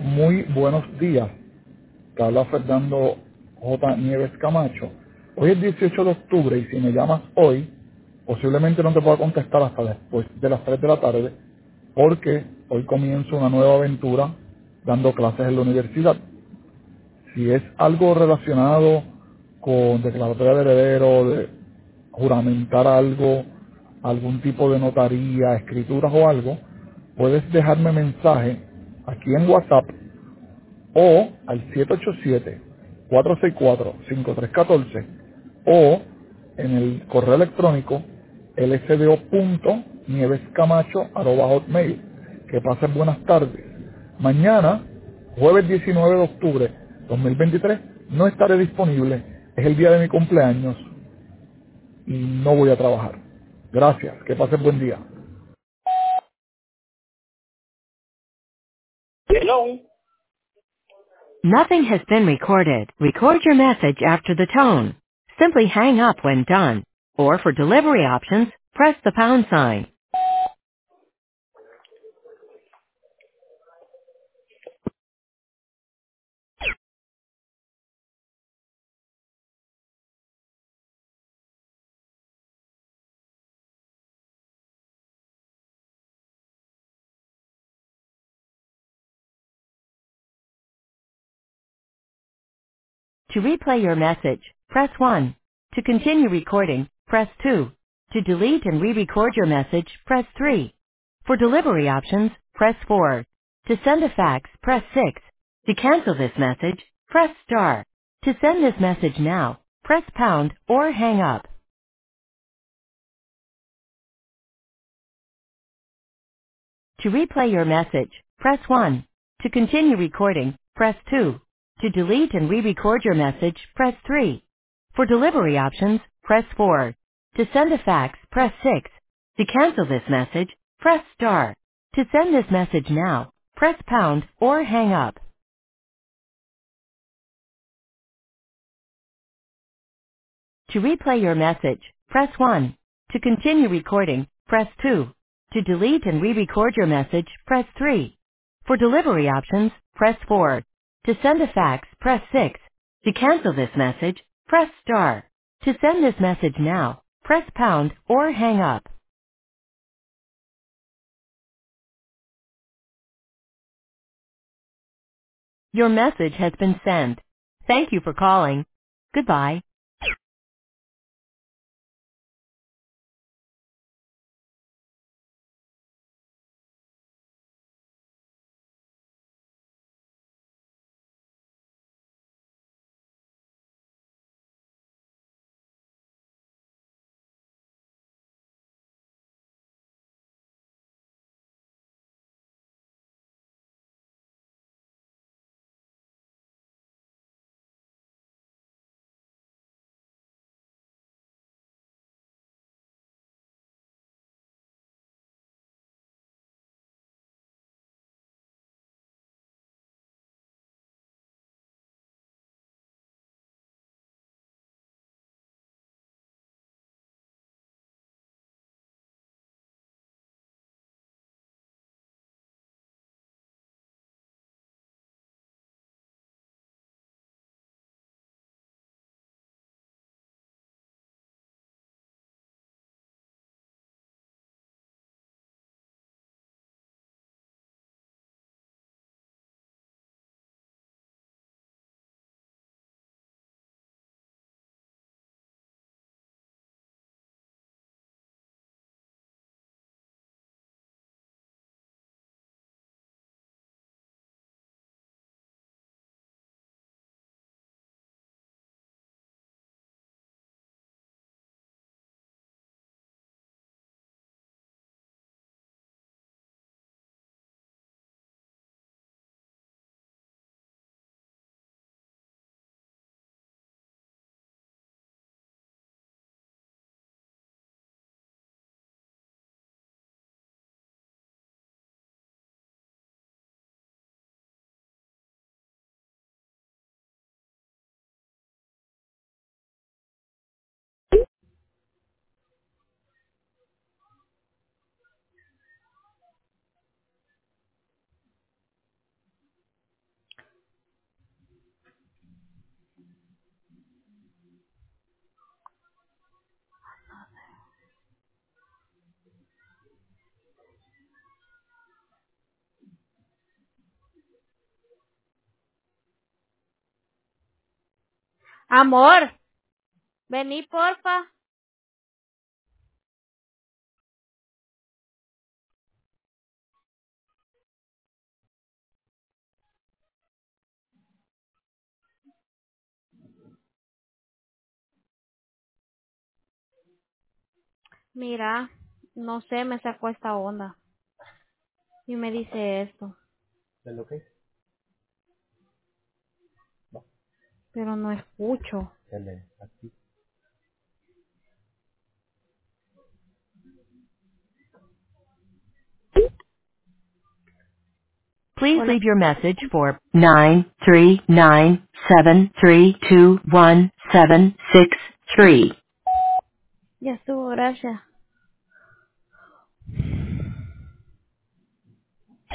Muy buenos días. Te habla Fernando J. Nieves Camacho. Hoy es 18 de octubre y si me llamas hoy, posiblemente no te pueda contestar hasta después de las 3 de la tarde, porque hoy comienzo una nueva aventura dando clases en la universidad. Si es algo relacionado con declaratoria de heredero, de juramentar algo, algún tipo de notaría, escrituras o algo, puedes dejarme mensaje aquí en WhatsApp o al 787-464-5314 o en el correo electrónico lsdo.nievescamacho@hotmail. Que pasen buenas tardes. Mañana, jueves 19 de octubre 2023, no estaré disponible. Es el día de mi cumpleaños y no voy a trabajar. Gracias. Que pasen buen día. Hello. Nothing has been recorded. Record your message after the tone. Simply hang up when done. Or for delivery options, press the pound sign. To replay your message, press 1. To continue recording, press 2. To delete and re-record your message, press 3. For delivery options, press 4. To send a fax, press 6. To cancel this message, press star. To send this message now, press pound or hang up. To replay your message, press 1. To continue recording, press 2. To delete and re-record your message, press 3. For delivery options, press 4. To send a fax, press 6. To cancel this message, press star. To send this message now, press pound or hang up. To replay your message, press 1. To continue recording, press 2. To delete and re-record your message, press 3. For delivery options, press 4. To send a fax, press 6. To cancel this message, press star. To send this message now, press pound or hang up. Your message has been sent. Thank you for calling. Goodbye. Amor, vení porfa. Mira, no sé, me sacó esta onda. Y me dice esto. Pero no escucho. Please Hola. leave your message for 93973217763. Ya estuvo, gracias.